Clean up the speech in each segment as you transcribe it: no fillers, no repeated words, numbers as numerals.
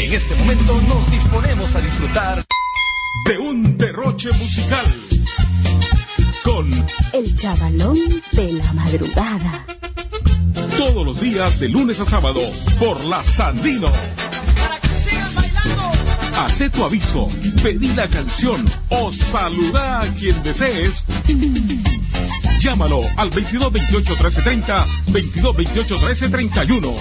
En este momento nos disponemos a disfrutar de un derroche musical con El Chavalón de la Madrugada. Todos los días de lunes a sábado por la Sandino. Para que sigan bailando. Hacé tu aviso, pedí la canción o saluda a quien desees. Llámalo al 2228-1330, 2228-1331.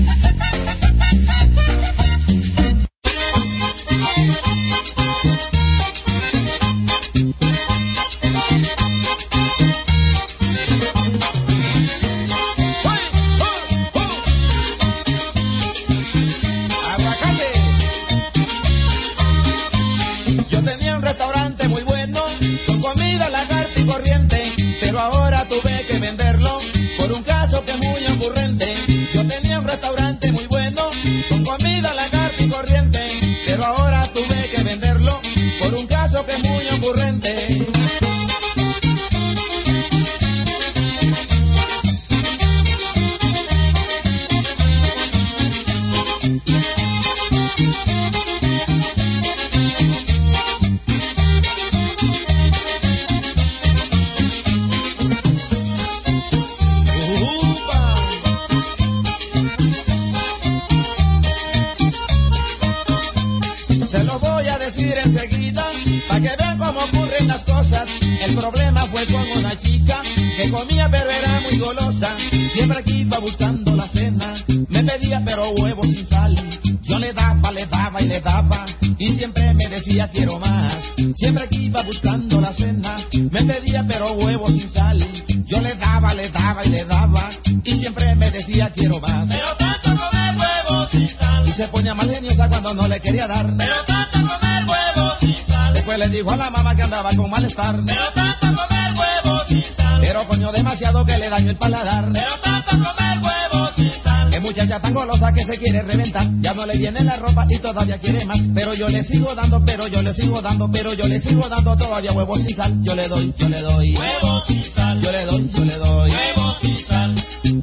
Todavía huevos sin sal, yo le doy huevos sin sal, yo le doy huevos sin sal,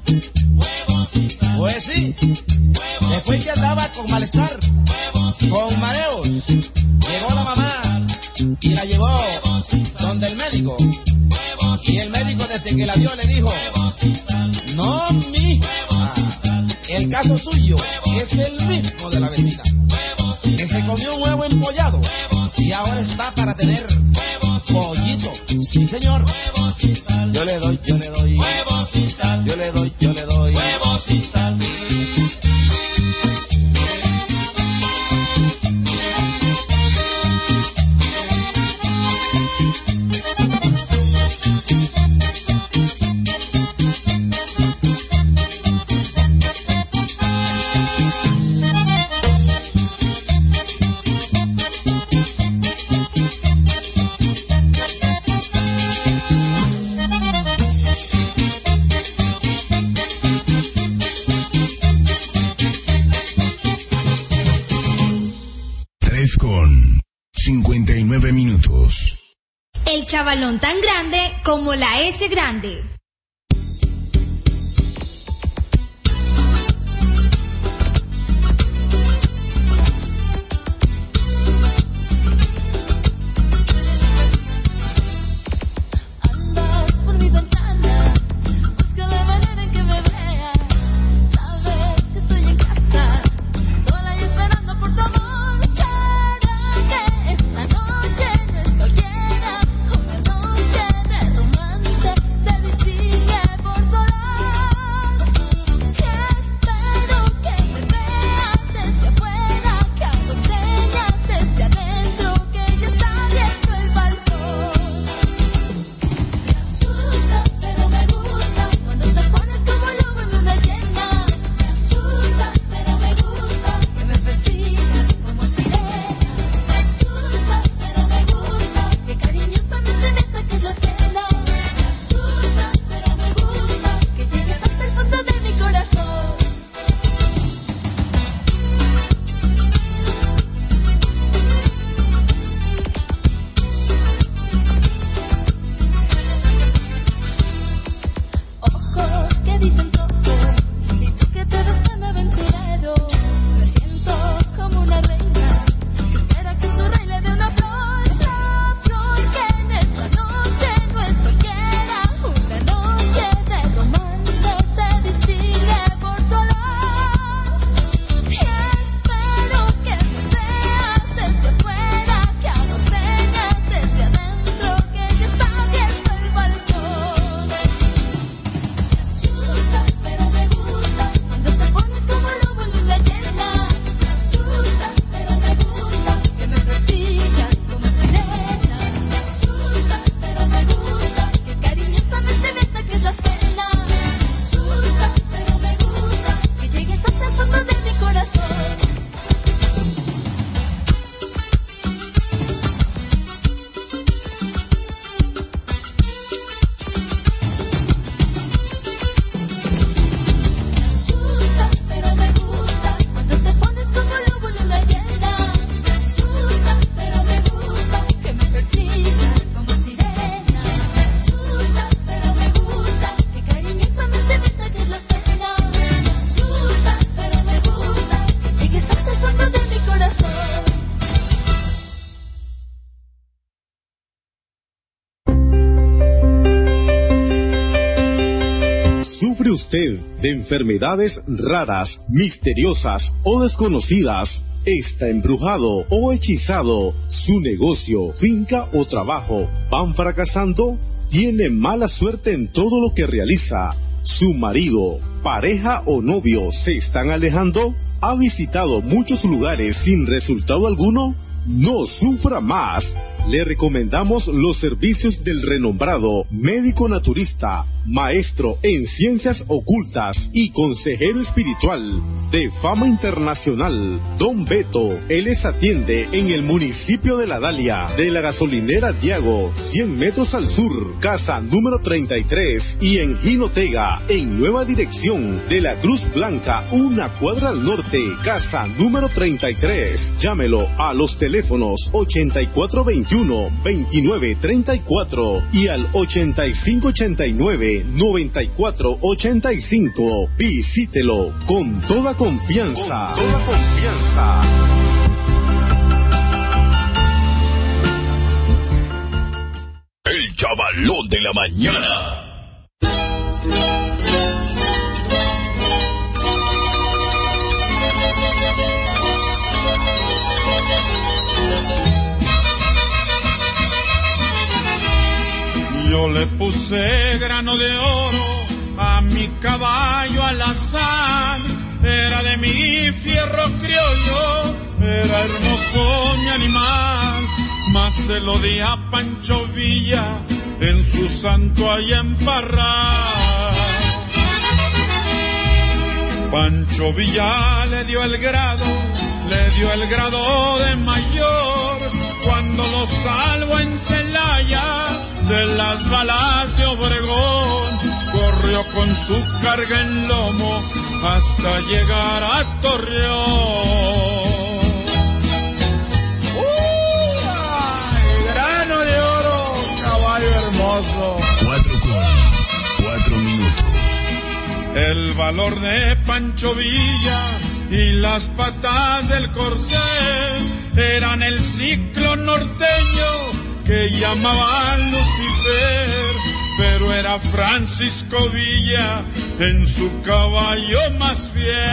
huevos sin sal. Pues sí, después que andaba con malestar, con mareos, llegó la mamá y la llevó donde el médico, y el médico desde que la vio le dijo: no, mija, el caso suyo es el mismo de la vecina, que se comió un huevo empollado y ahora está para tener pollito. Sí, señor. Yo le doy huevos sin sal. Yo le doy huevos sin sal. El chavalón tan grande como la S grande. Una noche de romance, de usted de enfermedades raras, misteriosas o desconocidas, está embrujado o hechizado, su negocio, finca o trabajo van fracasando, tiene mala suerte en todo lo que realiza, su marido, pareja o novio se están alejando, ha visitado muchos lugares sin resultado alguno, no sufra más. Le recomendamos los servicios del renombrado médico naturista, maestro en ciencias ocultas y consejero espiritual de fama internacional, Don Beto. Él les atiende en el municipio de La Dalia, de la gasolinera Diago, 100 metros al sur, casa número 33, y en Jinotega, en nueva dirección de la Cruz Blanca, una cuadra al norte, casa número 33. Llámelo a los teléfonos 8421-2934 y al 8589-9485. Visítelo con toda confianza. Con toda confianza. El chavalón de la mañana. Yo le puse grano de oro a mi caballo alazán, era de mi fierro criollo, era hermoso mi animal, mas se lo di a Pancho Villa en su santo allá en Parral. Pancho Villa le dio el grado de mayor, cuando lo salvo en Celaya de las balas de Obregón, corrió con su carga en lomo hasta llegar a Torreón. ¡Ay, grano de oro, caballo hermoso! 4 minutos. El valor de Pancho Villa y las patas del corcel eran el ciclo norteño que llamaban Lucifer, pero era Francisco Villa en su caballo más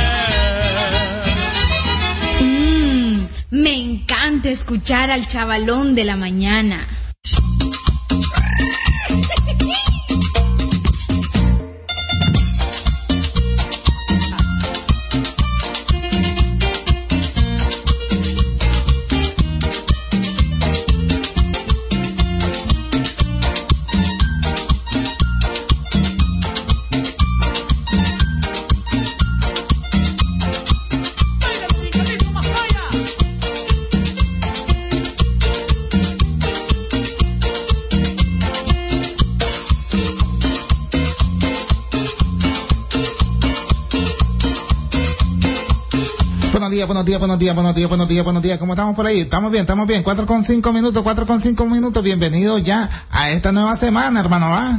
fiel. Me encanta escuchar al chavalón de la mañana. Buenos días, ¿cómo estamos por ahí? Estamos bien, 4:05 minutos, bienvenidos ya a esta nueva semana, hermano, ¿va?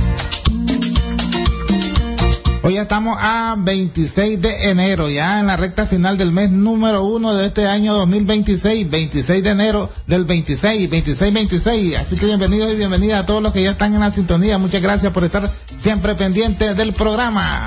Hoy ya estamos a 26 de enero, ya en la recta final del mes número 1 de este año 2026, 26 de enero del 26, así que bienvenidos y bienvenidas a todos los que ya están en la sintonía, muchas gracias por estar siempre pendientes del programa.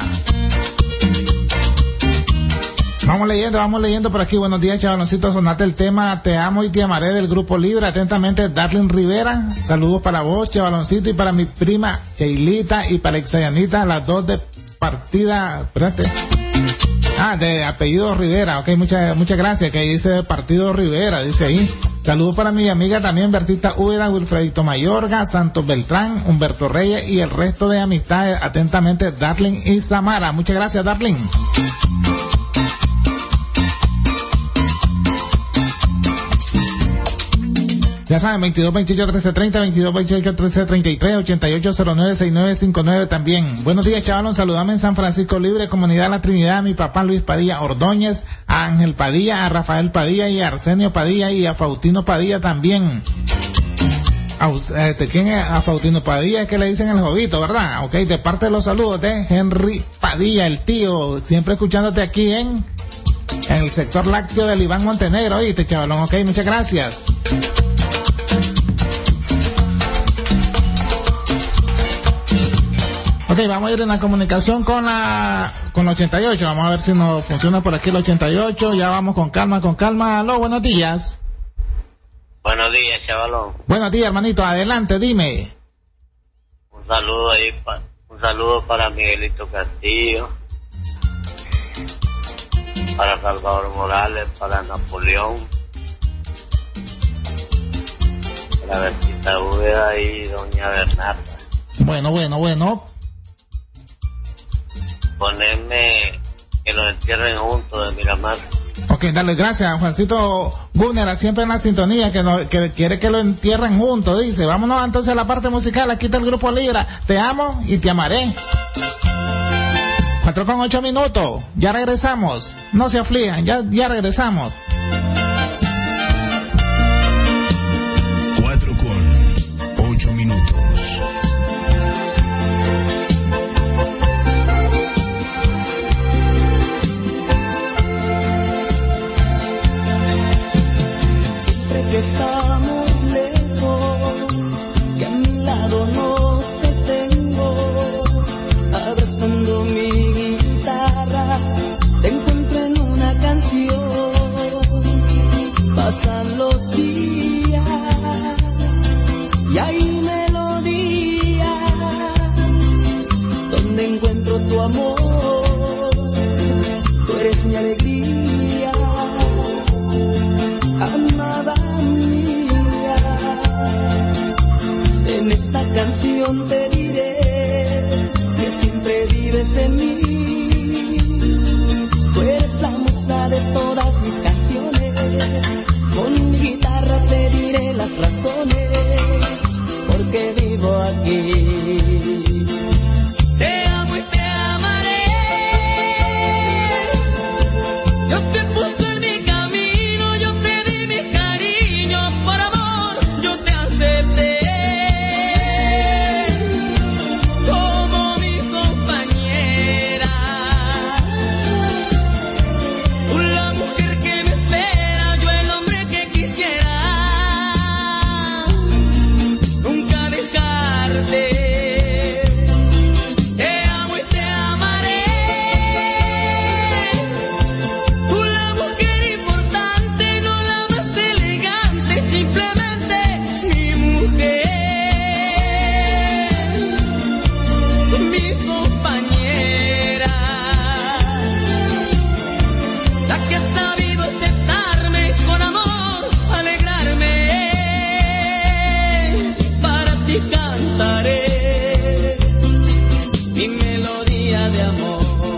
Vamos leyendo por aquí. Buenos días, chavaloncito. Sonate el tema Te amo y te amaré del Grupo Libre. Atentamente, Darlene Rivera. Saludos para vos, chavaloncito, y para mi prima Cheilita y para Exayanita, las dos de partida, espérate. De apellido Rivera. Ok, muchas gracias. Que ahí dice partido Rivera, dice ahí. Saludos para mi amiga también, Bertita Úbeda, Wilfredito Mayorga, Santos Beltrán, Humberto Reyes y el resto de amistades. Atentamente, Darlene y Samara. Muchas gracias, Darlene. Ya saben, 2228-1330, 2228-1333, 8809-6959 también. Buenos días, chavalón. Saludame en San Francisco Libre, Comunidad La Trinidad, a mi papá Luis Padilla Ordóñez, a Ángel Padilla, a Rafael Padilla y a Arsenio Padilla y a Faustino Padilla también. ¿Quién es? A Faustino Padilla, que le dicen el jovito, ¿verdad? Ok, de parte de los saludos de Henry Padilla, el tío, siempre escuchándote aquí en el sector lácteo del Iván Montenegro. Oíste, chavalón, ok, muchas gracias. Ok, vamos a ir en la comunicación con la 88. Vamos a ver si nos funciona por aquí el 88. Ya vamos con calma. Aló, buenos días. Buenos días, chavalón. Buenos días, hermanito. Adelante, dime. Un saludo para Miguelito Castillo, para Salvador Morales, para Napoleón, para Bertita Úbeda y doña Bernarda. Bueno. Ponerme que los entierren juntos de Miramar. Ok, dale, gracias, Juancito Gunner, siempre en la sintonía, que quiere que lo entierren juntos, dice. Vámonos entonces a la parte musical, aquí está el Grupo Libra. Te amo y te amaré. 4:08, ya regresamos. No se aflijan, ya regresamos. 4:08. Que estamos lejos, que a mi lado no te tengo, abrazando mi guitarra, te encuentro en una canción. Pasan los días y hay melodías donde encuentro tu amor, tú eres mi alegría, amada mía. En esta canción te diré que siempre vives en mí. Tú eres la musa de todas mis canciones. Con mi guitarra te diré las razones por qué vivo aquí. Te amo y te amaré. Dios te puso en mi camino, yo te di mi cariño, por amor yo te acepté como mi compañera, la mujer que me espera, yo el hombre que quisiera nunca dejarte. Te amo y te amaré. Tú la mujer importante, no la más elegante, simplemente mi mujer, mi compañera, la que ha sabido aceptarme con amor, alegrarme. Para ti cantaré mi melodía de amor.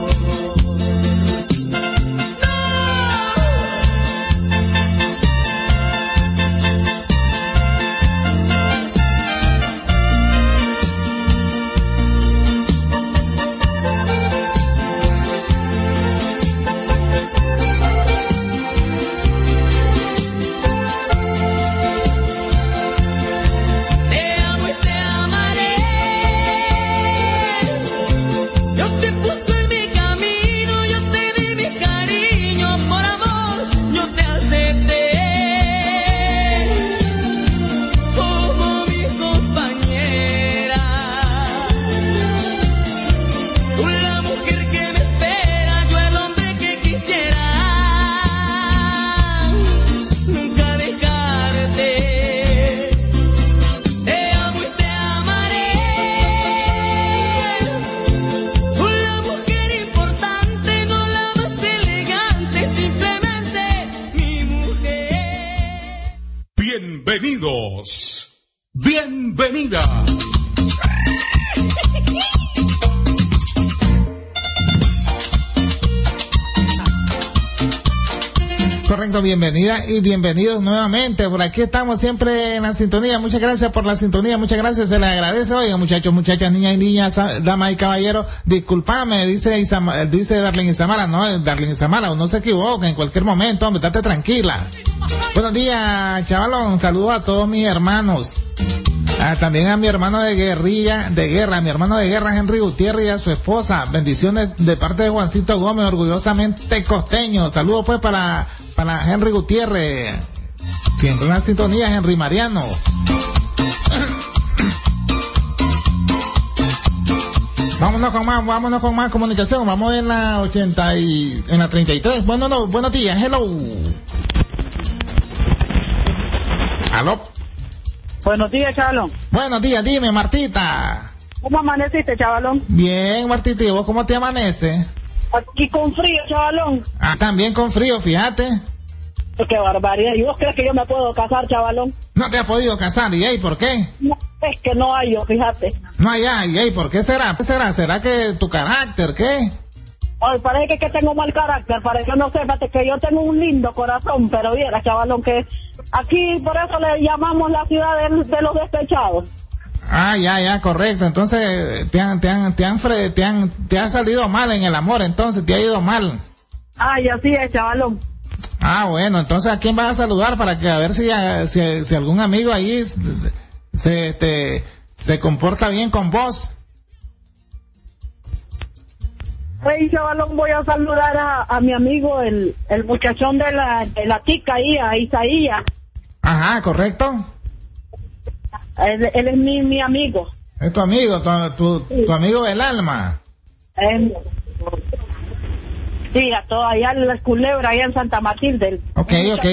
Te amo y te amaré. Dios te puso en mi camino, yo te di mi cariño, por amor yo te acepté como mi compañera. Tú la mujer que me espera, yo el hombre que quisiera nunca dejarte. Te amo y te amaré. Tú la mujer importante, no la más elegante, simplemente mi mujer. Bienvenidos. Bienvenida. Correcto, bienvenida y bienvenidos nuevamente. Por aquí estamos siempre en la sintonía. Muchas gracias por la sintonía, muchas gracias, se les agradece. Oiga, muchachos, muchachas, niñas y niñas, damas y caballeros, discúlpame, dice Darlene Isamara, no, Darlene Isamara, no se equivoque, en cualquier momento, hombre, estate tranquila. Buenos días, chavalón, saludos a todos mis hermanos. También a mi hermano de guerra, mi hermano de guerra Henry Gutiérrez y a su esposa. Bendiciones de parte de Juancito Gómez, orgullosamente costeño. Saludos pues para Henry Gutiérrez. Siempre en la sintonía, Henry Mariano. Vámonos con más comunicación. Vamos en la 80 y en la 33. Buenos días. Hello. ¿Aló? Buenos días, chavalón. Buenos días, dime, Martita. ¿Cómo amaneciste, chavalón? Bien, Martita, ¿y vos cómo te amanece? Aquí con frío, chavalón. Ah, también con frío, fíjate. Qué barbaridad. ¿Y vos crees que yo me puedo casar, chavalón? No te has podido casar, ¿y ahí por qué? No, es que no hay yo, fíjate. No hay, ¿y ahí por qué será? ¿Qué será? ¿Será que tu carácter, qué? Ay, parece que tengo mal carácter, parece que no sé, fíjate que yo tengo un lindo corazón, pero viera, chavalón, que aquí por eso le llamamos la ciudad de los despechados. Ah, ya, correcto. Entonces, te ha salido mal en el amor, entonces, te ha ido mal. Ay, así es, chavalón. Ah, bueno, entonces, ¿a quién vas a saludar para que a ver si algún amigo ahí se comporta bien con vos? Hey, chavalón, voy a saludar a mi amigo, el muchachón de la tica ahí, a Isaías. Ajá, correcto. Él es mi amigo. Es tu amigo, tu amigo del alma. Sí, a todo allá en la culebra, allá en Santa Matilde. Ok.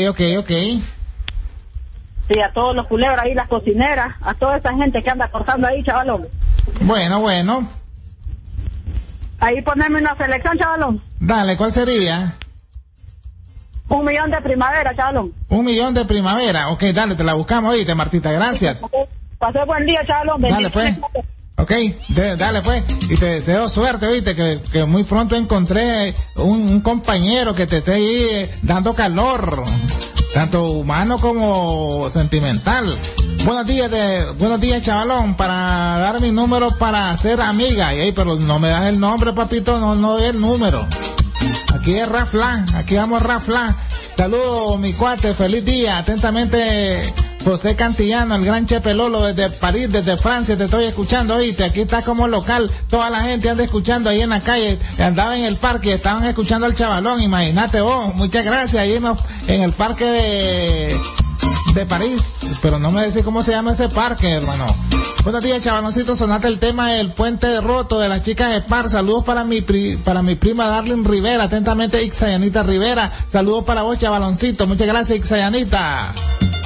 Sí, a todos los culebras ahí, las cocineras, a toda esa gente que anda cortando ahí, chavalón. Bueno. Ahí ponerme una selección, chavalón. Dale, ¿cuál sería? 1 millón de primavera, chavalón. 1 millón de primavera. Ok, dale, te la buscamos, oíste, Martita, gracias. Pasé buen día, chavalón. Dale, pues. Ok, dale, pues. Y te deseo suerte, oíste, que muy pronto encontré un compañero que te esté ahí dando calor, tanto humano como sentimental. Buenos días, chavalón, para dar mi número para ser amiga. Pero no me das el nombre, papito, no doy el número. Aquí es Rafla, aquí vamos Rafla. Saludos, mi cuate, feliz día. Atentamente, José Cantillano, el gran Chepe Lolo, desde París, desde Francia, te estoy escuchando, oíste. Aquí está como local, toda la gente anda escuchando ahí en la calle, andaba en el parque, estaban escuchando al chavalón, imagínate vos. Muchas gracias, ahí en el parque de París, pero no me decís cómo se llama ese parque, hermano. Buenos días, chavaloncito, sonate el tema del puente roto de las chicas de Spar. Saludos para mi prima Darlene Rivera, atentamente Ixayanita Rivera. Saludos para vos, chavaloncito, muchas gracias, Ixayanita.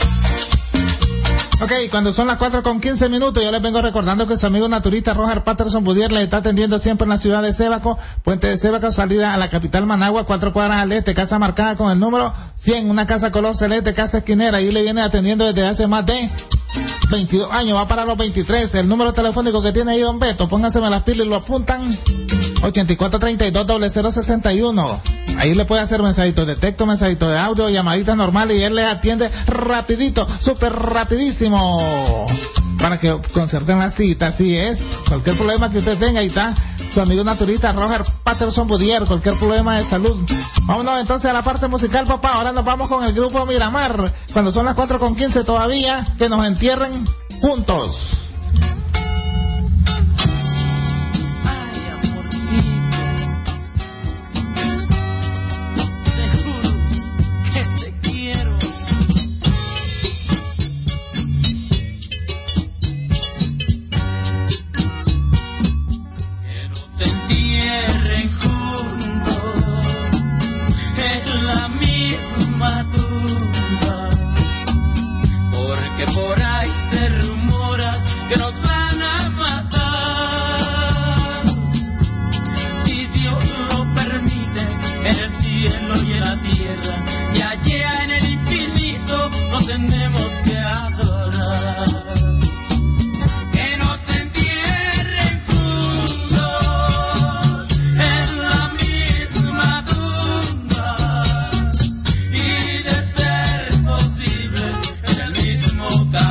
Ok, cuando son las 4:15, yo les vengo recordando que su amigo naturista Roger Patterson Budier le está atendiendo siempre en la ciudad de Sébaco, Puente de Sébaco, salida a la capital Managua, 4 cuadras al este, casa marcada con el número 100, una casa color celeste, casa esquinera, y le viene atendiendo desde hace más de 22 años, va para los 23, el número telefónico que tiene ahí don Beto, póngaseme las pilas y lo apuntan, 8432-0061, ahí le puede hacer mensajitos de texto, mensajitos de audio, llamaditas normales y él les atiende rapidito, súper rapidísimo, para que concerten la cita, así es, cualquier problema que usted tenga, ahí está su amigo naturista Roger Patterson Budier, cualquier problema de salud. Vámonos entonces a la parte musical, papá, ahora nos vamos con el grupo Miramar, cuando son las 4:15 todavía, que nos entierren juntos. Por ahí se rumora que nos van a matar. Si Dios lo permite, en el cielo y en la tierra, y allá en el infinito nos tenemos que adorar. Que nos entierren juntos en la misma tumba, y de ser posible en el mismo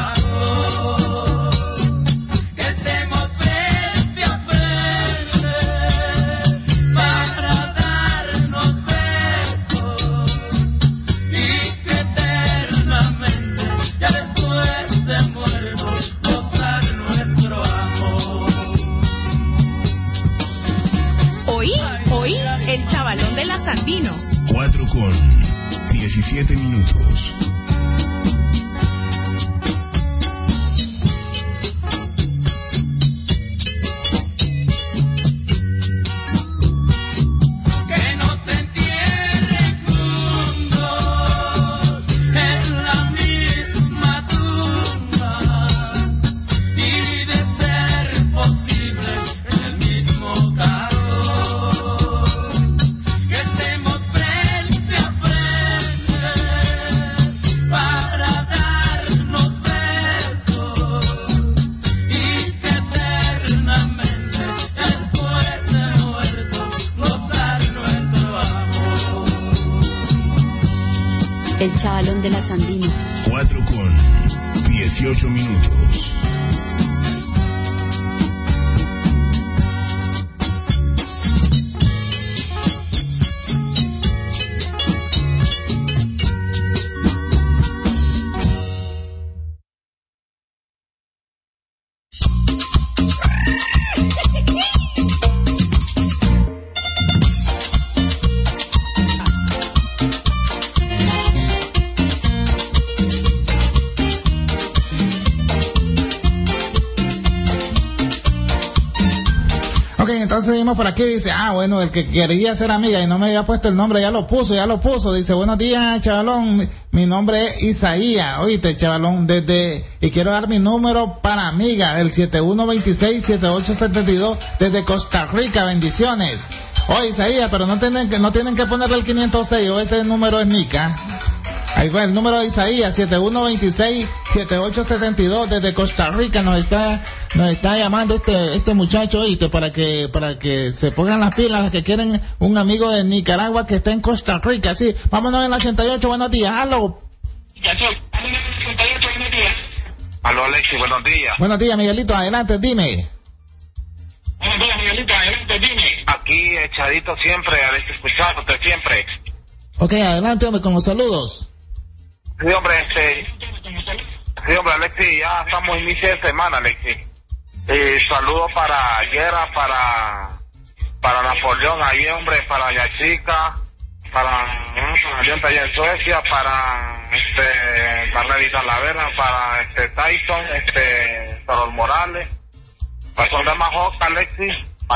que estemos frente a frente para darnos besos, y que eternamente, ya después de muertos, gozar nuestro amor. Hoy, el chavalón de la Sandino. 4:17. El chavalón de la Sandina. 4:18. Entonces seguimos por aquí, dice, bueno, el que quería ser amiga y no me había puesto el nombre, ya lo puso, dice, buenos días, chavalón, mi nombre es Isaías, oíste, chavalón, y quiero dar mi número para amiga, el 7126-7872, desde Costa Rica, bendiciones. Isaías, pero no tienen que ponerle el 506, o ese número es Nica. Ahí fue el número de Isaías, 7126-7872, desde Costa Rica, nos está llamando este muchacho, oíste, para que se pongan las pilas, las que quieren un amigo de Nicaragua que está en Costa Rica, sí. Vámonos en la 88, buenos días, aló. Aló, Alexis, buenos días. Buenos días, Miguelito, adelante, dime. Buenos días, Miguelito, adelante, dime. Aquí, echadito siempre, Alexis, escuchándote siempre. Ok, adelante, hombre, con los saludos. Sí, hombre, Alexis, ya estamos inicio de semana, Alexis. Saludos para Guerra, para Napoleón, ahí, hombre, para Yachica, para León allá en Suecia, para Marlene Talavera, para Tyson, Carol Morales, para son demás Joca, Alexis,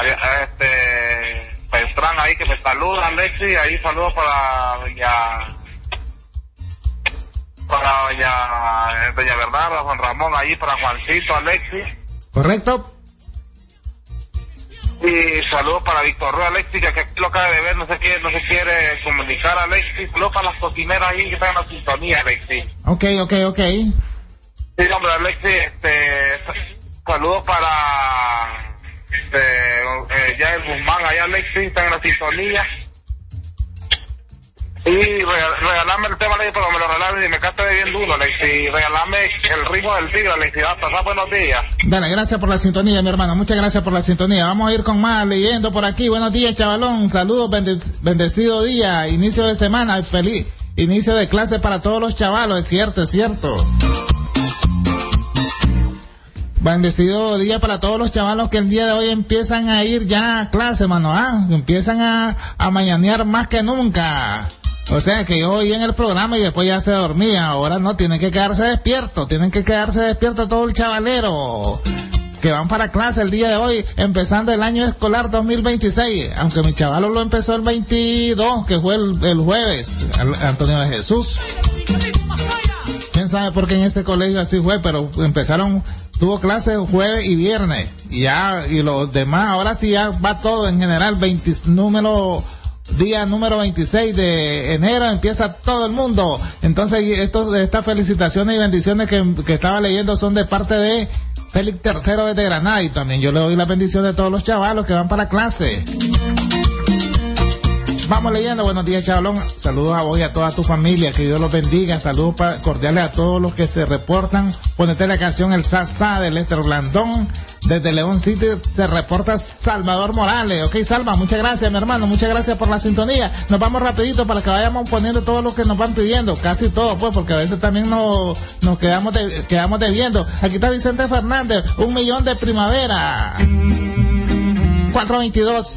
Pestrán ahí que me saluda, Alexis, ahí saludos para doña Bernarda, Juan Ramón, ahí para Juancito, Alexis. ¿Correcto? Y saludos para Víctor Ruiz, Alexis, que aquí lo acaba de ver, no se quiere comunicar, Alexis. Saludos para las cocineras ahí que están en la sintonía, Alexis. Ok. Sí, hombre, Alexis, saludos para ya el Guzmán, allá, Alexis, están en la sintonía. Y regalame el tema, Alexis, pero me lo regalaron y me quedaste debiendo uno, Alexis. Regalame el ritmo del tigre, Alexis. Hasta buenos días. Dale, gracias por la sintonía, mi hermano. Muchas gracias por la sintonía. Vamos a ir con más leyendo por aquí. Buenos días, chavalón. Saludos, bendecido día, inicio de semana, feliz inicio de clase para todos los chavalos. Es cierto. Bendecido día para todos los chavalos que el día de hoy empiezan a ir ya a clase, mano. Empiezan a mañanear más que nunca. O sea que yo oí en el programa y después ya se dormía. Ahora no, tienen que quedarse despiertos todo el chavalero que van para clase el día de hoy, empezando el año escolar 2026. Aunque mi chavalo lo empezó el 22, que fue el jueves, Antonio de Jesús. Quién sabe por qué en ese colegio así fue, pero tuvo clases jueves y viernes. Y los demás, ahora sí ya va todo en general, día número 26 de enero empieza todo el mundo. Entonces estas felicitaciones y bendiciones que estaba leyendo son de parte de Félix III desde Granada, y también yo le doy la bendición de todos los chavalos que van para clase. Vamos leyendo. Buenos días, chavalón. Saludos a vos y a toda tu familia, que Dios los bendiga. Saludos cordiales a todos los que se reportan. Ponete la canción El Sasa de Lester Blandón. Desde León City se reporta Salvador Morales. Ok, Salva, muchas gracias, mi hermano. Muchas gracias por la sintonía. Nos vamos rapidito para que vayamos poniendo todo lo que nos van pidiendo. Casi todo, pues, porque a veces también nos quedamos debiendo. Aquí está Vicente Fernández, 1 millón de primavera. 422.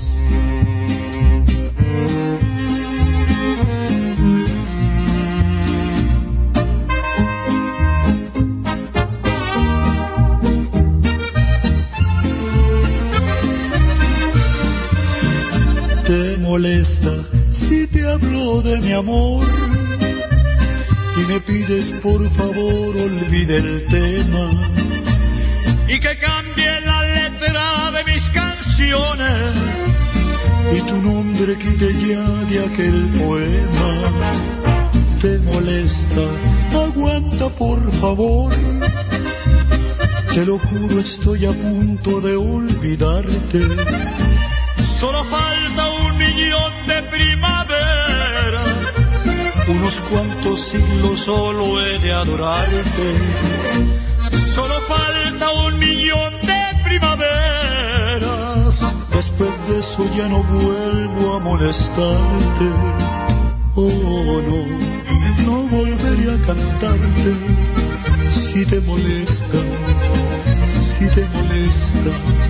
Te molesta si te hablo de mi amor y me pides por favor olvide el tema y que cambie la letra de mis canciones y tu nombre quite ya de aquel poema. Te molesta, aguanta por favor, te lo juro, estoy a punto de olvidarte. Solo falta 1 millón de primavera, unos cuantos siglos solo he de adorarte. Solo falta 1.000.000 de primaveras. Después de eso ya no vuelvo a molestarte. Oh no, no volveré a cantarte. Si te molesta, si te molesta.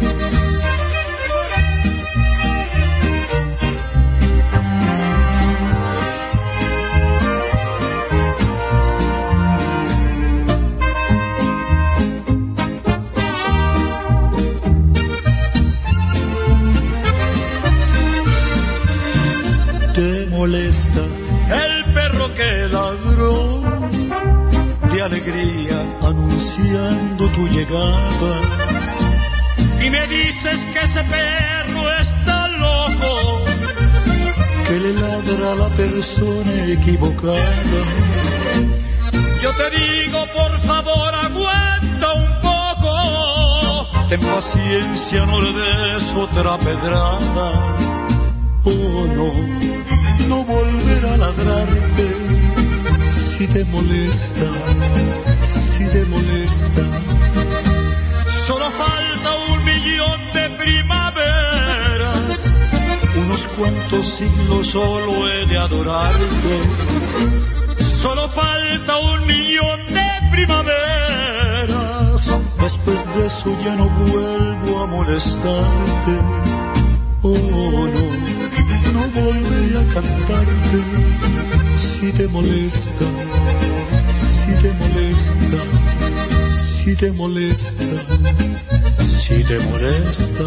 Molesta el perro que ladró de alegría anunciando tu llegada, y me dices que ese perro está loco, que le ladra a la persona equivocada. Yo te digo, por favor, aguanta un poco, ten paciencia, no le des otra pedrada. Oh no, no volver a ladrarte. Si te molesta, si te molesta. Solo falta 1.000.000 de primaveras. Unos cuantos siglos solo he de adorarte. Solo falta 1.000.000 de primaveras. Después de eso ya no vuelvo a molestarte. Oh no, no volveré a cantarte. Si te molesta, si te molesta, si te molesta, si te molesta.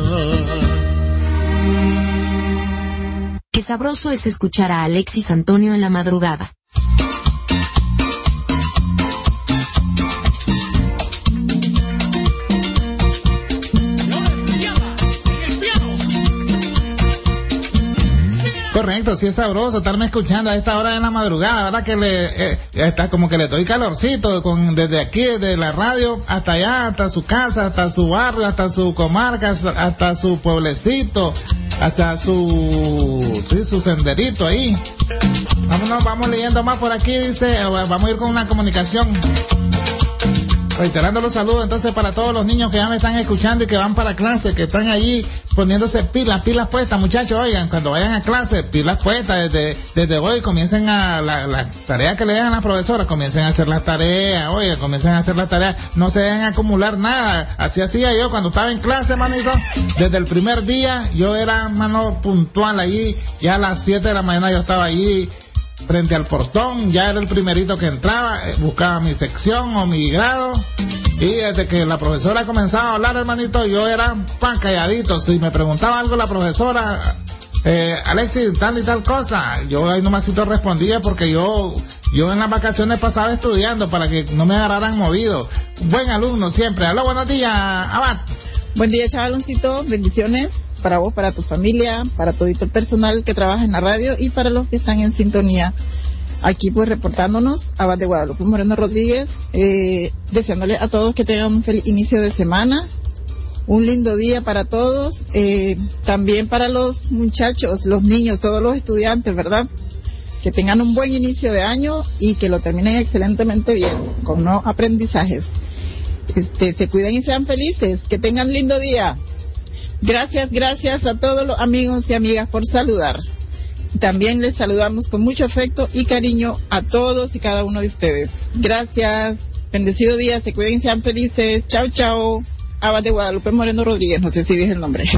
Qué sabroso es escuchar a Alexis Antonio en la madrugada. Correcto, sí es sabroso estarme escuchando a esta hora de la madrugada, ¿verdad? Que está como que le doy calorcito desde aquí, desde la radio hasta allá, hasta su casa, hasta su barrio, hasta su comarca, hasta su pueblecito, hasta su senderito ahí. Vamos leyendo más por aquí, dice, vamos a ir con una comunicación. Reiterando los saludos entonces para todos los niños que ya me están escuchando y que van para clase, que están allí poniéndose pilas puestas, muchachos. Oigan, cuando vayan a clase, pilas puestas, desde hoy comiencen a la tarea que le dejan a la profesora, comiencen a hacer las tareas, oigan, comiencen a hacer las tareas, no se dejen acumular nada. Así hacía yo cuando estaba en clase, manito. Desde el primer día yo era, mano, puntual allí, ya a las 7 de la mañana yo estaba allí frente al portón, ya era el primerito que entraba, buscaba mi sección o mi grado, y desde que la profesora comenzaba a hablar, hermanito, yo era pan calladito. Si me preguntaba algo la profesora, Alexis, tal y tal cosa, yo ahí nomasito respondía, porque yo en las vacaciones pasaba estudiando para que no me agarraran movido. Buen alumno siempre. Aló, buenos días, Abad. Buen día, chavaloncito, bendiciones para vos, para tu familia, para todito el personal que trabaja en la radio y para los que están en sintonía. Aquí pues reportándonos, Abad de Guadalupe Moreno Rodríguez, deseándole a todos que tengan un feliz inicio de semana, un lindo día para todos, también para los muchachos, los niños, todos los estudiantes, ¿verdad? Que tengan un buen inicio de año y que lo terminen excelentemente bien, con nuevos aprendizajes. Se cuiden y sean felices, que tengan lindo día. Gracias a todos los amigos y amigas por saludar. También les saludamos con mucho afecto y cariño a todos y cada uno de ustedes. Gracias, bendecido día, se cuiden y sean felices. Chao, chao. Abad de Guadalupe Moreno Rodríguez, no sé si dije el nombre.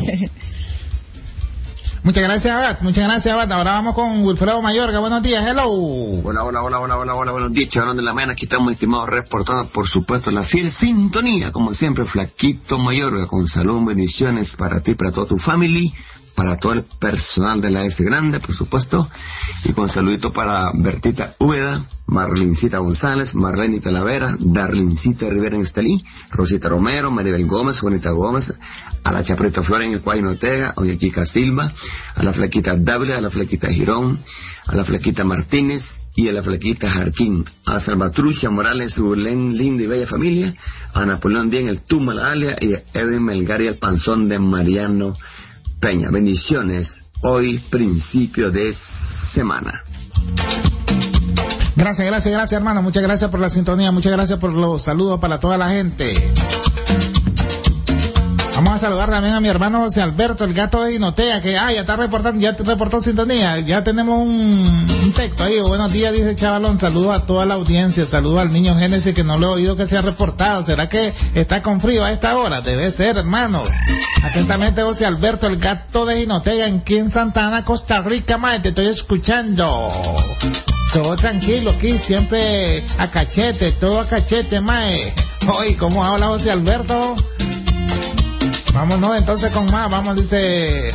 Muchas gracias, Abad. Ahora vamos con Wilfredo Mayorga. Buenos días, hello. Hola, buenos días, chavalones de la mañana. Aquí estamos, estimados, reportando, por supuesto, la fiel sintonía, como siempre, Flaquito Mayorga, con salud, bendiciones para ti, para toda tu familia, para todo el personal de la S Grande, por supuesto, y con saludito para Bertita Úbeda, Marlincita González, Marlene Talavera, Darlincita Rivera en Estelí, Rosita Romero, Maribel Gómez, Juanita Gómez, a la Chapreta Flora en el Cuayno Ortega, a Kika Silva, a la Flaquita Dávila, a la Flaquita Girón, a la Flaquita Martínez y a la Flaquita Jarquín, a Salvatrucha Morales, su linda y bella familia, a Napoleón Díaz, el Tuma la Alia, y a Edwin Melgar y el Panzón de Mariano Peña. Bendiciones, hoy principio de semana. Gracias, hermano. Muchas gracias por la sintonía. Muchas gracias por los saludos para toda la gente. Vamos a saludar también a mi hermano José Alberto, el gato de Dinotea, que ya está reportando, ya reportó sintonía. Ya tenemos un texto ahí. Buenos días, dice Chavalón. Saludos a toda la audiencia. Saludos al niño Génesis, que no lo he oído que se ha reportado. ¿Será que está con frío a esta hora? Debe ser, hermano. Atentamente, José Alberto, el gato de Dinotea, aquí en Santa Ana, Costa Rica, mae. Te estoy escuchando. Todo tranquilo aquí, siempre a cachete, todo a cachete, mae. Oye, ¿cómo habla José Alberto? Vámonos entonces con más, dice...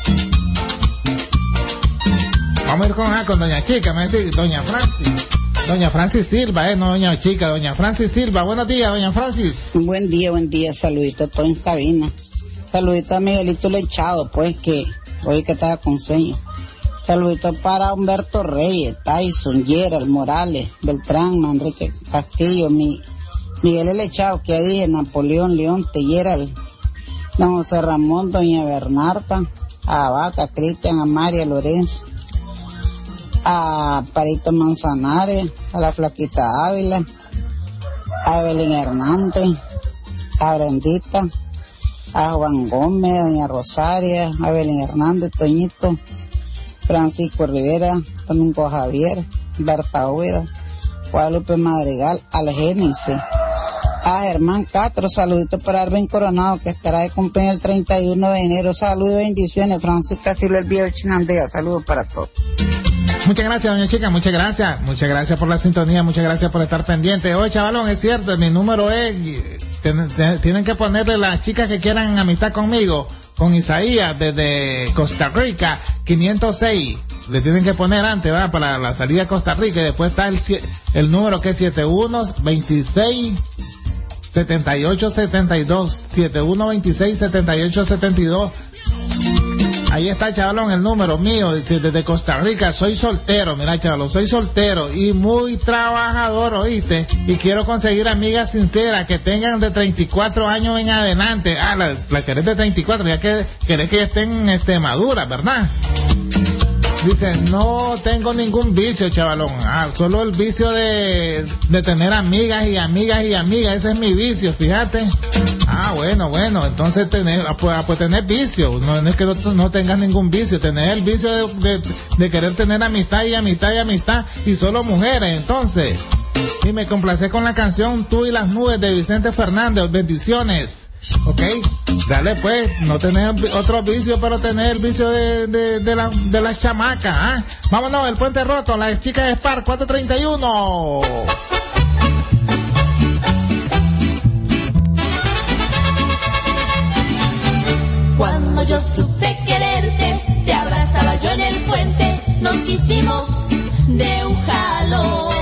Vamos a ir con doña Chica, me dice Doña Francis Silva, no doña Chica, doña Francis Silva. Buenos días, doña Francis. Buen día, saludito a todos en cabina. Saludito a Miguelito Lechado, pues, que hoy que estaba con sueño. Saludito para Humberto Reyes, Tyson, Gerald, Morales, Beltrán, Manrique Castillo, Miguel Lechado, que ya dije, Napoleón, León, Gerald, don José Ramón, doña Bernarda, a Abata, Cristian, a María Lorenzo, a Parito Manzanares, a la Flaquita Ávila, a Evelyn Hernández, a Brendita, a Juan Gómez, a doña Rosaria, a Evelyn Hernández, Toñito, Francisco Rivera, Domingo Javier, Berta Úbeda, Guadalupe Madrigal, al Génesis, a Germán Castro, saluditos para Arben Coronado, que estará de cumpleaños el 31 de enero. Saludos y bendiciones. Francisca Silva, el viejo Chinandega. Saludos para todos. Muchas gracias, doña Chica, muchas gracias. Muchas gracias por la sintonía, muchas gracias por estar pendiente. Oye, chavalón, es cierto, mi número es... Tienen que ponerle las chicas que quieran amistad conmigo, con Isaías, desde Costa Rica, 506. Le tienen que poner antes, ¿verdad? Para la salida a Costa Rica, y después está el número que es 7126 7872, 7126 7872. Ahí está, chavalón, el número mío desde Costa Rica. Soy soltero, mira, chavalón, soy soltero y muy trabajador, ¿oíste? Y quiero conseguir amigas sinceras que tengan de 34 años en adelante. La querés de 34, ya que querés que estén maduras, ¿verdad? Dice, no tengo ningún vicio, chavalón. Solo el vicio de tener amigas, ese es mi vicio, fíjate. Bueno, entonces pues tener vicio. No es que no tengas ningún vicio, tener el vicio de querer tener amistad, y solo mujeres, entonces. Y me complacé con la canción Tú y las nubes de Vicente Fernández. Bendiciones. Ok, dale pues, no tener otro vicio, pero tener el vicio de las chamacas, Vámonos, el puente roto, las chicas de Spark, 431. Cuando yo supe quererte, te abrazaba yo en el puente, nos quisimos de un jalón.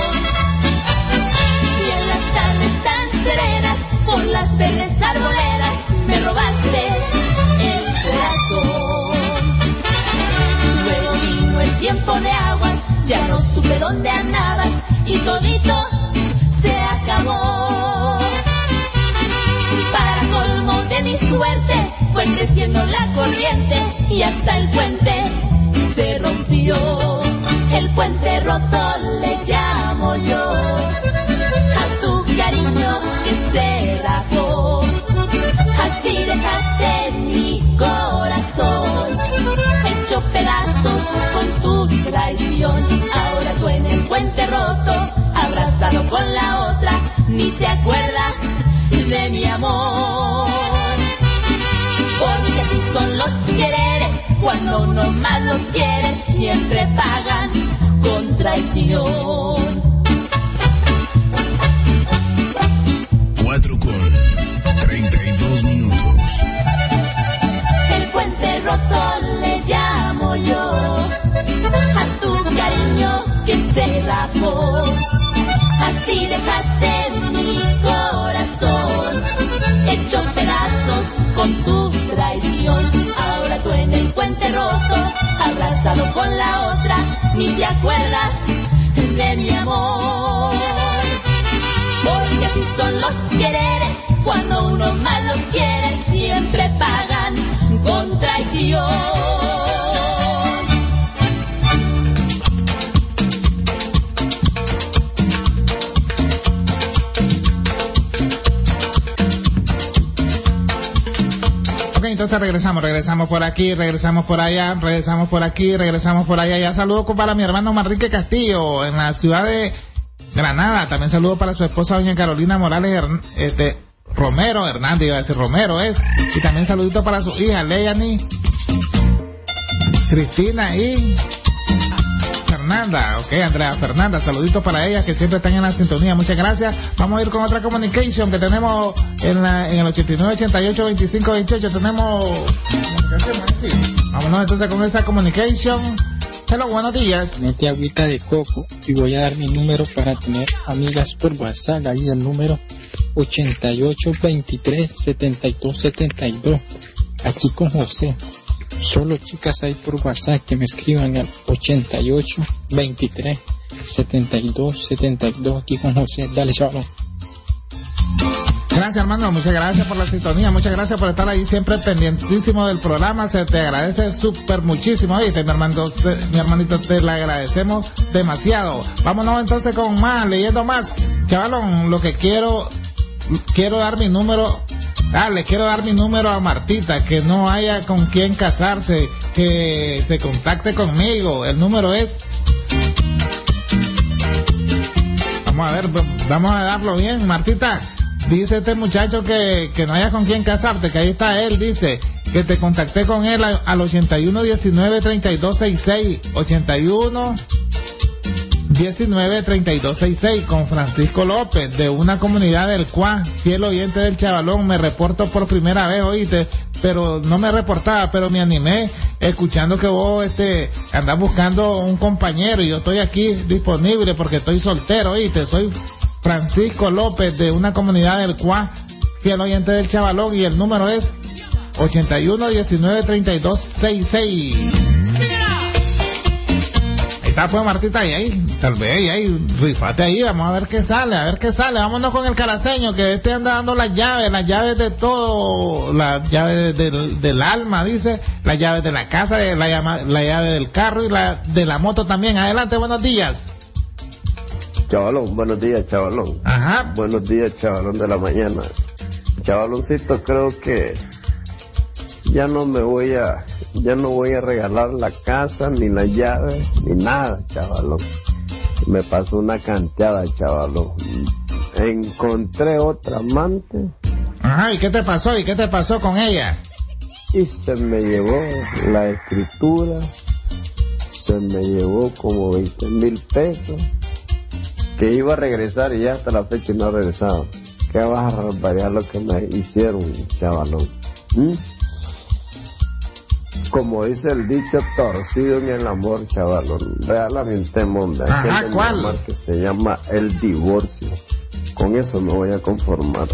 Y en las tardes tan serenas, por las verdes arboledas, me robaste el corazón. Luego vino el tiempo de aguas, ya no supe dónde andabas, y todito se acabó. Para colmo de mi suerte, fue creciendo la corriente, y hasta el puente se rompió. El puente roto le llamo yo a tu cariño que se rajó. Así dejaste mi corazón hecho pedazos con tu traición. Ahora tú en el puente roto, abrazado con la otra, ni te acuerdas de mi amor. Porque así son los quereres, cuando uno más los quiere, siempre pagan con traición. 4:32 minutos. El puente roto le llamo yo a tu cariño que se rajó. Así dejaste mi corazón hecho pedazos con tu traición. Ahora tú en el puente roto, abrazado con la otra, ni te acuerdas de mi amor. Porque así son los quereres, cuando uno más los quiere, siempre pagan con traición. entonces regresamos por aquí, regresamos por allá, regresamos por aquí, regresamos por allá. Ya saludo para mi hermano Manrique Castillo en la ciudad de Granada. También saludo para su esposa doña Carolina Morales Romero Hernández, iba a decir Romero es. Y también saludito para su hija Leyani, Cristina y Fernanda, Andrea Fernanda, saluditos para ellas que siempre están en la sintonía, muchas gracias. Vamos a ir con otra communication que tenemos en el 89 88 25 28, tenemos, vámonos entonces con esa communication. Hello, buenos días. Mete agüita de coco y voy a dar mi número para tener amigas por WhatsApp, ahí el número 88 23 72 72, aquí con José. Solo chicas ahí por WhatsApp que me escriban al 88 23 72 72 aquí con José. Dale, chaval. Gracias, hermano, muchas gracias por la sintonía, muchas gracias por estar ahí siempre pendientísimo del programa, se te agradece súper muchísimo, oíste, mi hermanito, te lo agradecemos demasiado. Vámonos entonces con más, leyendo más. Chavalón, lo que quiero dar mi número. Le quiero dar mi número a Martita, que no haya con quien casarse, que se contacte conmigo. El número es... Vamos a ver, vamos a darlo bien. Martita, dice este muchacho que no haya con quien casarte, que ahí está él, dice que te contacté con él al 81 19 32 66, 81 19 32 66 con Francisco López de una comunidad del Cuá, fiel oyente del Chavalón. Me reporto por primera vez, oíste, pero no me reportaba, pero me animé escuchando que vos andás buscando un compañero y yo estoy aquí disponible porque estoy soltero, oíste. Soy Francisco López de una comunidad del Cuá, fiel oyente del Chavalón, y el número es 81 19 32 66. Está pues Martita y ahí, tal vez ahí, rifate ahí, vamos a ver qué sale, vámonos con el caraceño, que anda dando las llaves de todo, las llaves del alma, dice, las llaves de la casa, la llave del carro y la de la moto también. Adelante, buenos días. Chavalón, buenos días, chavalón. Ajá. Buenos días, chavalón de la mañana. Chavaloncito, creo que ya no voy a regalar la casa, ni la llave, ni nada, chavalón. Me pasó una canteada, chavalón. Encontré otra amante. Ajá, ¿y qué te pasó con ella? Y se me llevó la escritura, se me llevó como 20,000 pesos, que iba a regresar y ya hasta la fecha no ha regresado. ¿Qué vas a variar lo que me hicieron, chavalón? Como dice el dicho, torcido en el amor, chavalón. Regálame un temón de aquel que se llama el divorcio. Con eso me voy a conformar.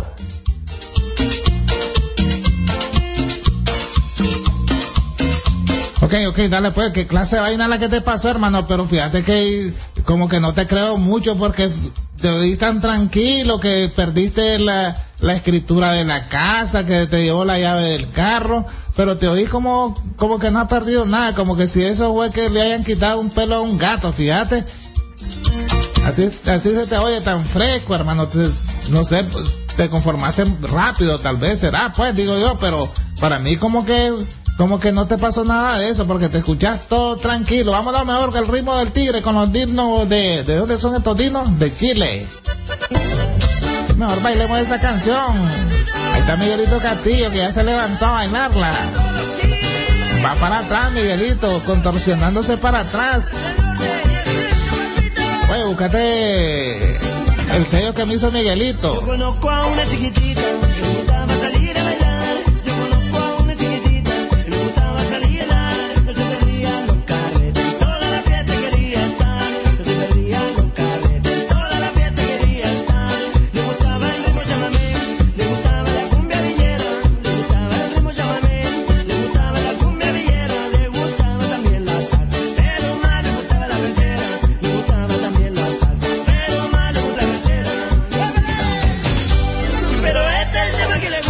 Ok, dale pues, ¿qué clase de vaina la que te pasó, hermano? Pero fíjate que como que no te creo mucho porque te oí tan tranquilo que perdiste la escritura de la casa, que te llevó la llave del carro, pero te oí como que no has perdido nada, como que si eso fue que le hayan quitado un pelo a un gato, fíjate. Así se te oye tan fresco, hermano, no sé, pues, te conformaste rápido, tal vez será, pues, digo yo, pero para mí como que no te pasó nada de eso, porque te escuchás todo tranquilo. Vámonos mejor que el ritmo del tigre con los dinos ¿de dónde son estos dinos? De Chile. Mejor bailemos esa canción. Ahí está Miguelito Castillo, que ya se levantó a bailarla. Va para atrás, Miguelito, contorsionándose para atrás. Oye, búscate el sello que me hizo Miguelito. Yo conozco a una chiquitita que le gustaba salir a bailar. Yo conozco a una chiquitita que le gustaba salir a bailar. No se perdía los carretes y toda la fiesta quería estar. No se perdía los carretes y toda la fiesta quería estar. Le gustaba el ritmo chamamé, le gustaba la cumbia villera. Le gustaba el ritmo chamamé, le gustaba la cumbia villera. Le gustaba también la salsa, pero más le gustaba la ranchera. Le gustaba también la salsa, pero más le gustaba la ranchera. Pero este es el tema que le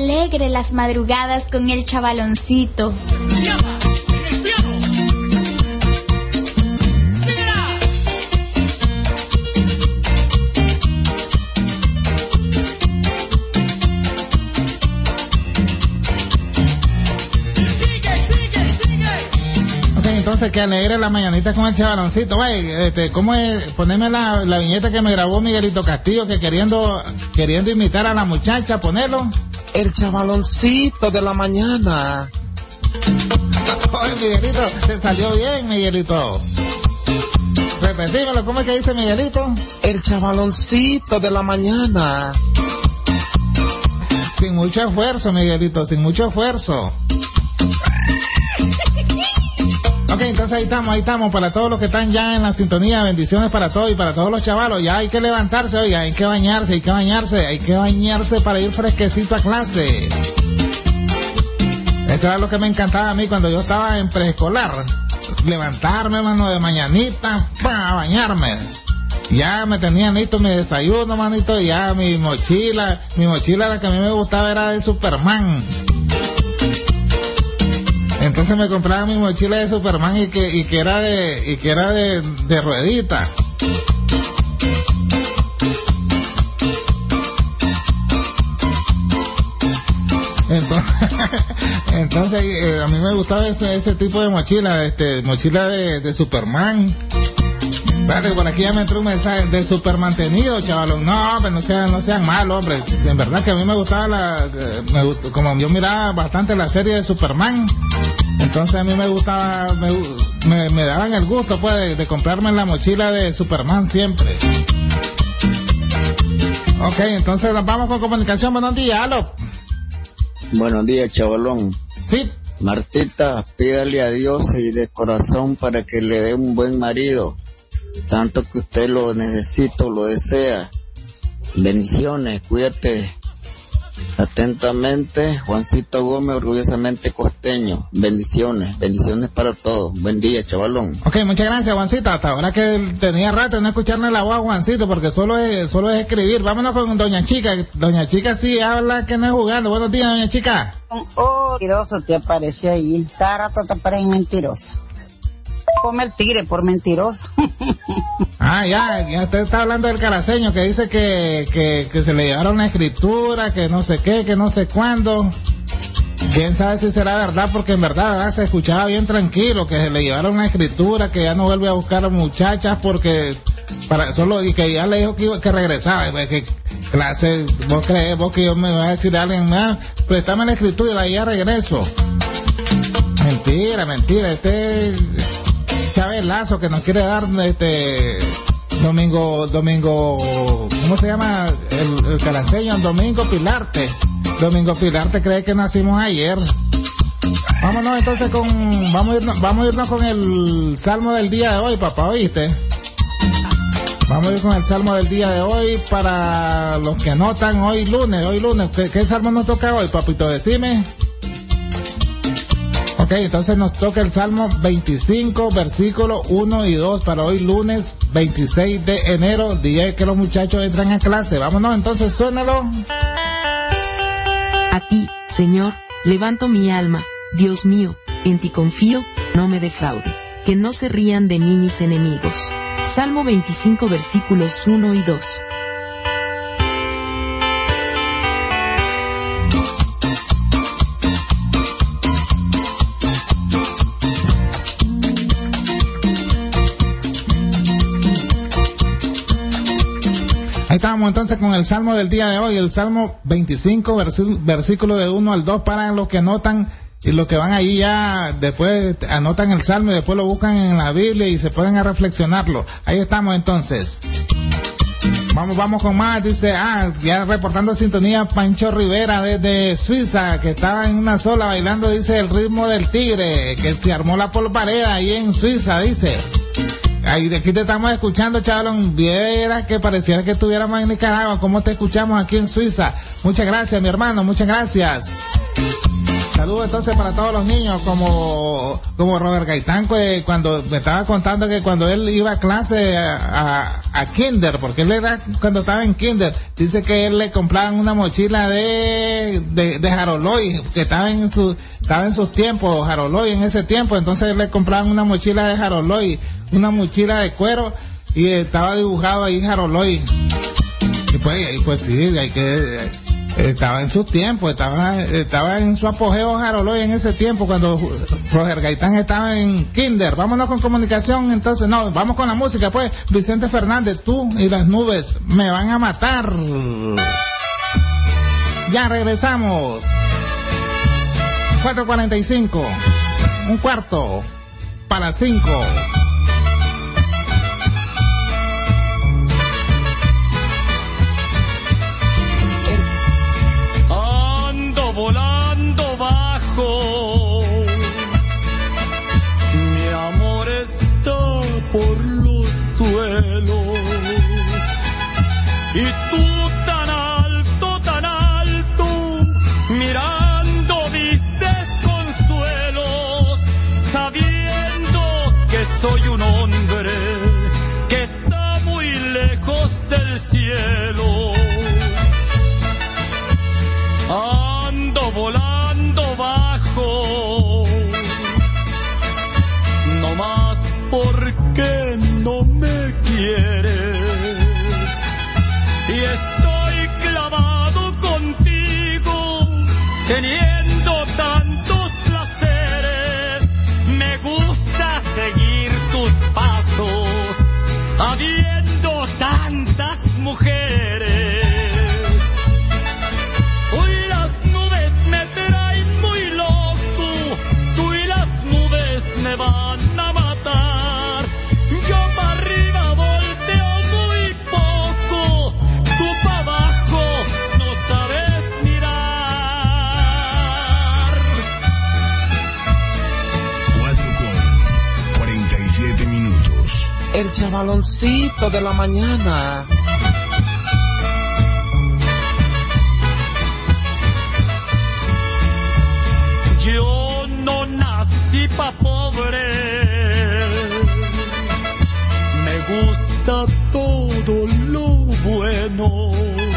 alegre las madrugadas con el Chavaloncito. Entonces, que alegre la mañanita con el Chavaloncito. Güey, ¿cómo es? Poneme la viñeta que me grabó Miguelito Castillo, que queriendo imitar a la muchacha, ponelo. El Chavaloncito de la mañana. Oye, Miguelito, te salió bien, Miguelito. Repetímelo, ¿cómo es que dice Miguelito? El Chavaloncito de la mañana. Sin mucho esfuerzo, Miguelito, sin mucho esfuerzo. Ok, entonces ahí estamos, para todos los que están ya en la sintonía, bendiciones para todos y para todos los chavalos. Ya hay que levantarse hoy, hay que bañarse para ir fresquecito a clase. Eso era lo que me encantaba a mí cuando yo estaba en preescolar. Levantarme, mano, de mañanita, a bañarme. Ya me tenía listo mi desayuno, manito, y ya mi mochila la que a mí me gustaba era de Superman. Entonces me compraba mi mochila de Superman y que era de ruedita. Entonces a mí me gustaba ese tipo de mochila, mochila de Superman. Vale, por aquí ya me entró un mensaje de super mantenido, chavalón. No, pero no sean malos, hombre. En verdad que a mí me gustaba como yo miraba bastante la serie de Superman. Entonces a mí me gustaba, me daban el gusto, pues, de comprarme la mochila de Superman siempre. Ok, entonces vamos con comunicación. Buenos días, aló. Buenos días, chavalón. Sí. Martita, pídale a Dios y de corazón para que le dé un buen marido. Tanto que usted lo necesita o lo desea. Bendiciones, cuídate. Atentamente, Juancito Gómez, orgullosamente costeño. Bendiciones para todos. Buen día, chavalón. Ok, muchas gracias, Juancito. Hasta ahora que tenía rato de no escucharle la voz a Juancito, porque solo es escribir. Vámonos con Doña Chica. Doña Chica sí habla, que no es jugando. Buenos días, Doña Chica. Oh, mentiroso te apareció ahí. Cada rato te parecen mentiroso. Come el tigre por mentiroso. Ya usted está hablando del caraceño que dice que se le llevaron una escritura, que no sé qué, que no sé cuándo. Quién sabe si será verdad, porque en verdad se escuchaba bien tranquilo, que se le llevaron una escritura, que ya no vuelve a buscar a muchachas porque y que ya le dijo que regresaba. Que clase, vos que yo me voy a decir a alguien más, préstame la escritura y ya regreso. Mentira, Chávez Lazo, que nos quiere dar Domingo, ¿cómo se llama? El caraceño, Domingo Pilarte. Domingo Pilarte cree que nacimos ayer. Vámonos entonces vamos a irnos con el salmo del día de hoy, papá, ¿oíste? Vamos a ir con el salmo del día de hoy para los que anotan hoy lunes. ¿Qué salmo nos toca hoy, papito? Decime. Ok, entonces nos toca el Salmo 25, versículos 1 y 2 para hoy lunes 26 de enero, día que los muchachos entran a clase. Vámonos entonces, suénalo. A ti, Señor, levanto mi alma, Dios mío, en ti confío, no me defraude, que no se rían de mí mis enemigos. Salmo 25, versículos 1 y 2. Estamos entonces con el salmo del día de hoy, el salmo 25, versículo de 1 al 2 para los que anotan y los que van ahí ya después anotan el salmo y después lo buscan en la Biblia y se pueden a reflexionarlo. Ahí estamos entonces. Vamos con más, dice, ya reportando sintonía Pancho Rivera desde Suiza, que estaba en una sola bailando, dice, el ritmo del tigre, que se armó la polvareda ahí en Suiza, dice. Ahí de aquí te estamos escuchando, chavalón. Viera que pareciera que estuviéramos en Nicaragua. ¿Cómo te escuchamos aquí en Suiza? Muchas gracias, mi hermano. Muchas gracias. Saludos entonces para todos los niños, como Robert Gaitán, que cuando me estaba contando que cuando él iba a clase a kinder, porque él era cuando estaba en kinder, dice que él le compraban una mochila de Jaroloy, que estaba en sus tiempos, Jaroloy en ese tiempo, entonces le compraban una mochila de Jaroloy, una mochila de cuero, y estaba dibujado ahí Jaroloy. Y pues sí, hay que... Estaba en su tiempo, estaba en su apogeo Jaroloy en ese tiempo cuando Roger Gaitán estaba en kinder. Vámonos con comunicación, entonces, no, vamos con la música, pues. Vicente Fernández, Tú y las nubes me van a matar. Ya regresamos. 4:45, un cuarto para 5. Volando bajo, mi amor está por los suelos, y tú tan alto, mirando mis desconsuelos, sabiendo que soy un hombre que está muy lejos del cielo. Volando bajo, no más porque no me quieres, y estoy clavado contigo, teniendo tantos placeres. Me gusta seguir tus pasos, habiendo tantas mujeres. Me van a matar. Yo para arriba volteo muy poco, tú para abajo no sabes mirar. 4:47. El chavaloncito de la mañana. Yo no nací pa' pobre, me gusta todo lo bueno,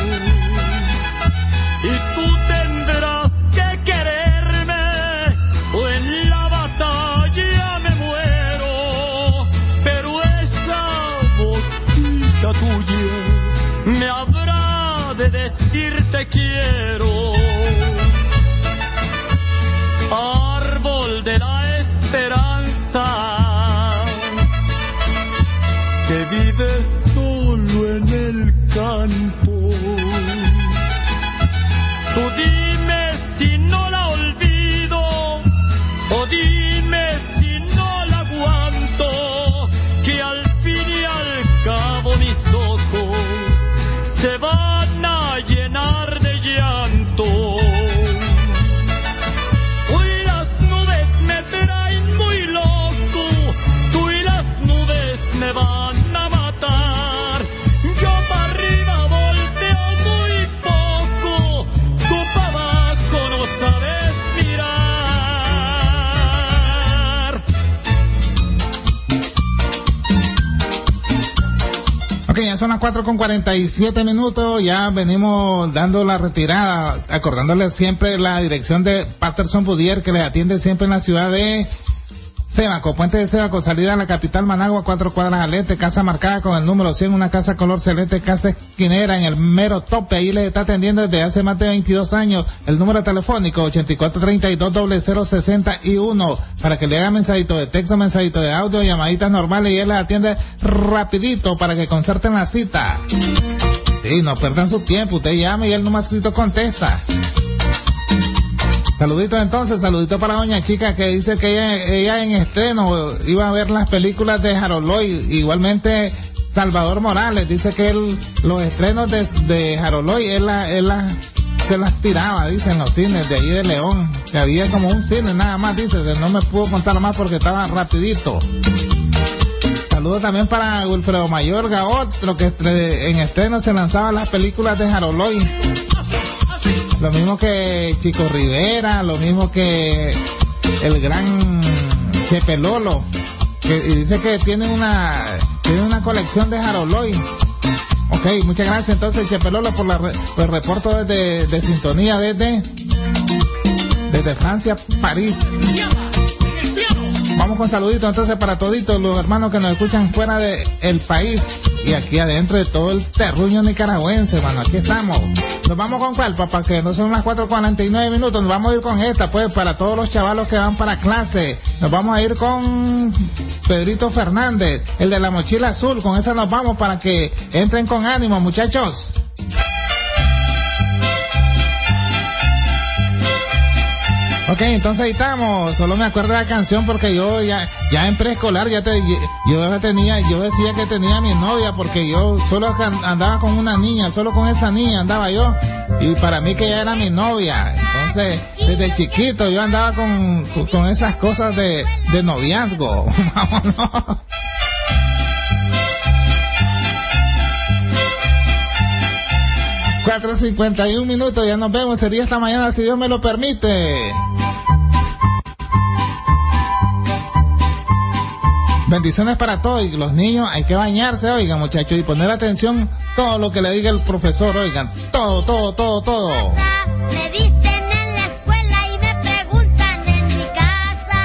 y tú tendrás que quererme, o en la batalla me muero, pero esa boquita tuya me habrá de decir te quiero. Árbol de la esperanza, que vive solo en el campo. Tú dime si no la olvido, o dime si no la aguanto, que al fin y al cabo mis ojos se van a llenar de llanto. Me van a matar. Yo para arriba volteo muy poco, tú para abajo no sabes mirar. Ok, ya son las 4:47, ya venimos dando la retirada, acordándole siempre la dirección de Patterson Boudier, que le atiende siempre en la ciudad de Sébaco, Puente de Sébaco, salida a la capital Managua, 4 cuadras al este, casa marcada con el número 100, una casa color celeste, casa esquinera en el mero tope. Ahí les está atendiendo desde hace más de 22 años. El número telefónico 8432-0061 para que le haga mensajito de texto, mensajito de audio, llamaditas normales, y él les atiende rapidito para que concerten la cita. Sí, no pierdan su tiempo, usted llama y él nomasito contesta. Saluditos entonces, saludito para doña Chica, que dice que ella en estreno iba a ver las películas de Jaroloy. Igualmente Salvador Morales dice que los estrenos de Jaroloy él se las tiraba, dice, en los cines de ahí de León, que había como un cine nada más, dice, que no me pudo contar más porque estaba rapidito. Saludos también para Wilfredo Mayorga, otro que en estreno se lanzaban las películas de Jaroloy. Lo mismo que Chico Rivera, lo mismo que el gran Chepe Lolo, que dice que tiene una colección de Jaroloy. Ok, muchas gracias entonces Chepe Lolo por el reporte de sintonía desde Francia, París. Vamos con saluditos entonces para toditos los hermanos que nos escuchan fuera del país y aquí adentro de todo el terruño nicaragüense, hermano. Aquí estamos. Nos vamos con cuál, papá, que no son las 4:49 minutos. Nos vamos a ir con esta, pues, para todos los chavalos que van para clase. Nos vamos a ir con Pedrito Fernández, el de la mochila azul. Con esa nos vamos para que entren con ánimo, muchachos. Ok, entonces ahí estamos. Solo me acuerdo de la canción porque yo ya en preescolar yo decía que tenía mi novia porque yo solo andaba con una niña, solo con esa niña andaba yo y para mí que ella era mi novia. Entonces, desde chiquito yo andaba con esas cosas de noviazgo. Vámonos. $4:51, ya nos vemos, sería esta mañana si Dios me lo permite. Bendiciones para todos, y los niños hay que bañarse, oigan muchachos, y poner atención todo lo que le diga el profesor, oigan, todo. Me dicen en la escuela y me preguntan en mi casa,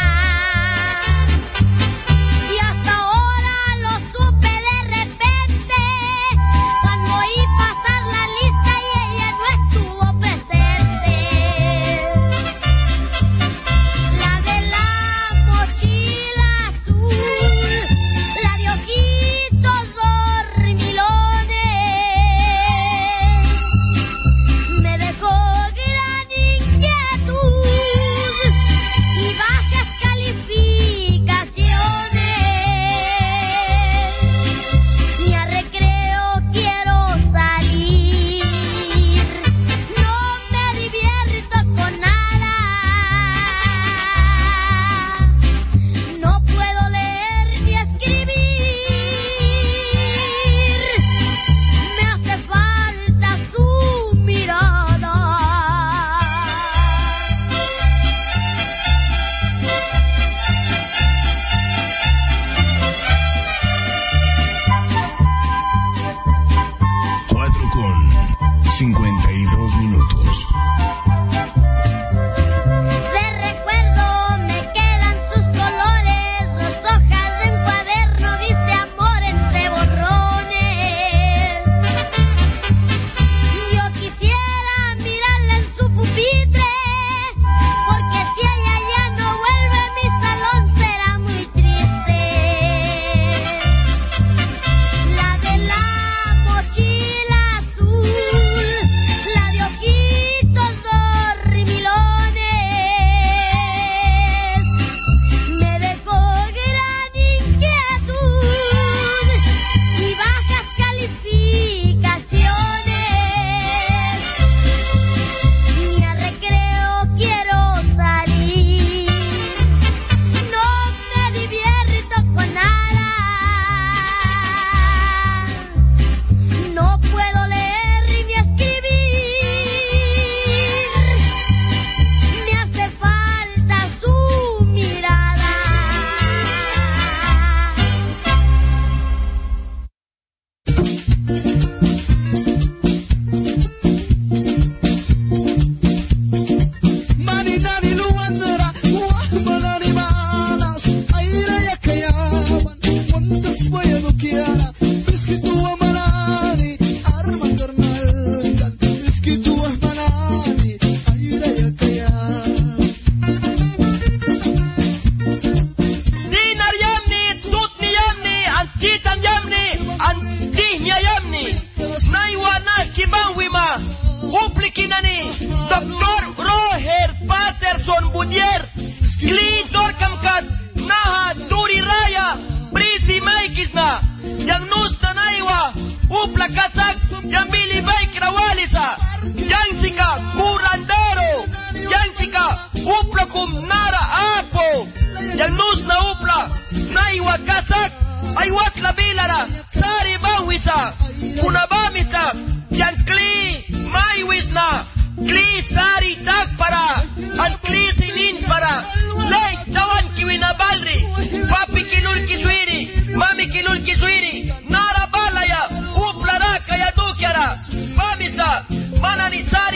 y hasta ahora lo supe de repente, cuando oí pasar la lista y ella no estuvo presente. La de la mochila azul, la de ojitos dormilones, me dejó gran inquietud y bajas calificaciones. Ni a recreo quiero salir, no me divierto con nada, no puedo leer ni escribir, me hace falta su mirada. Cuatro con 52 minutos.